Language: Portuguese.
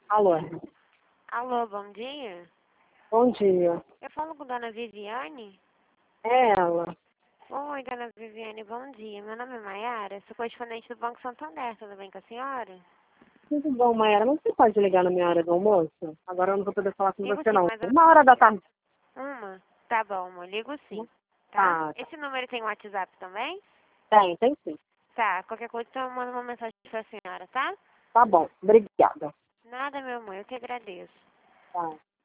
Alô, Alô, bom dia. bom dia. Eu falo com Dona Viviane. É ela. Oi, Dona Viviane, bom dia. Meu nome é Maiara, sou correspondente do Banco Santander, tudo bem com a senhora? Tudo bom, Maera? Mas você pode ligar na minha hora do almoço? Agora eu não vou poder falar com Ligo você, sim, não. mas Uma hora da tarde. uma? Tá bom, amor, ligo sim, tá? Tá, Esse número tem WhatsApp também? tem sim. Tá, qualquer coisa eu mando uma mensagem pra senhora, tá? Tá bom, obrigada. Nada, meu amor, eu que agradeço. Tá.